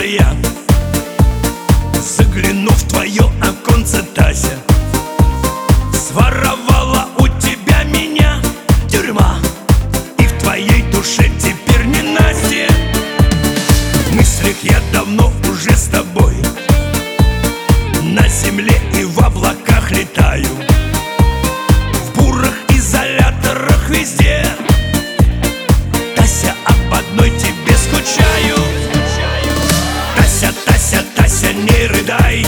я загляну в твое оконце, Тася. Своровала у тебя меня тюрьма, и в твоей душе теперь не Настя. В мыслях я давно уже с тобой, на земле и в облаках летаю, в бурах, изоляторах, везде. Тася, об одной тебе скучаю. Тася, Тася, Тася, не рыдай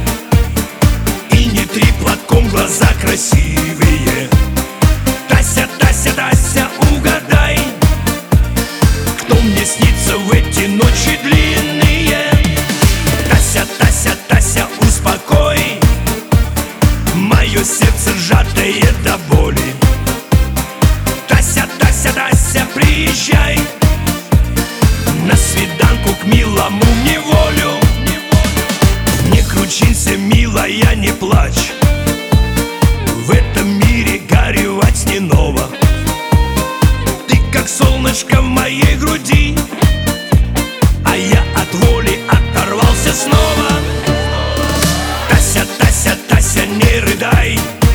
и не три платком глаза красивые. Тася, Тася, Тася, угадай, кто мне снится в эти ночи длинные. Тася, Тася, Тася, успокой мое сердце, сжатое до боли. Тася, Тася, Тася, приезжай на свиданку к милому в неволю. Не кручинься, милая, не плачь, в этом мире горевать не ново. Ты как солнышко в моей груди, а я от воли оторвался снова. Тася, Тася, Тася, не рыдай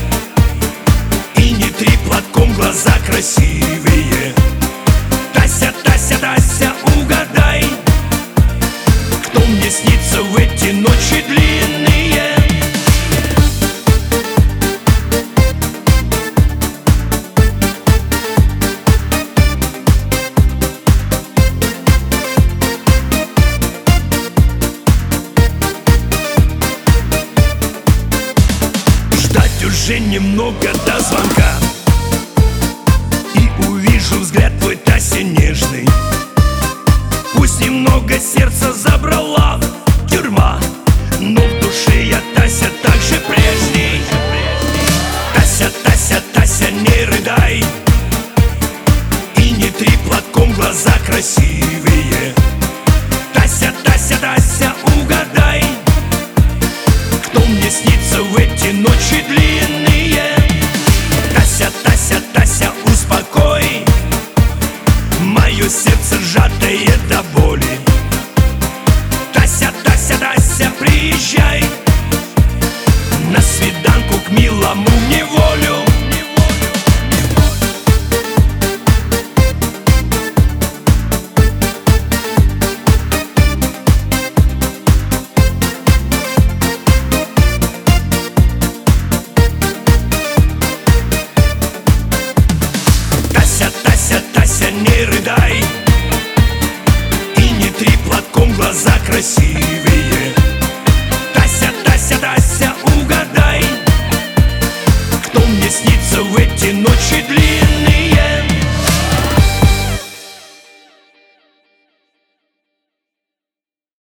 и не три платком глаза красивые. Тася, Тася, Тася, угадай, кто мне снится в эти ночи длинные. Ждать уже немного до звонка, и увижу взгляд твой, Тася, нежный. Пусть немного сердца забрала тюрьма, но в душе я, Тася, так же прежний. Тася, Тася, Тася, не рыдай и не три платком глаза красивые. Тася, Тася, Тася, угадай, кто мне снится в эти ночи длинные. Тася, Тася, Тася, успокой мое сердце, сжатое до боли. Тася, Тася, Тася, приезжай на свиданку к милому в неволю. Тася, Тася, Тася, не рыдай и не три платком глаза красивые. Тася, Тася, Тася, угадай, кто мне снится в эти ночи длинные.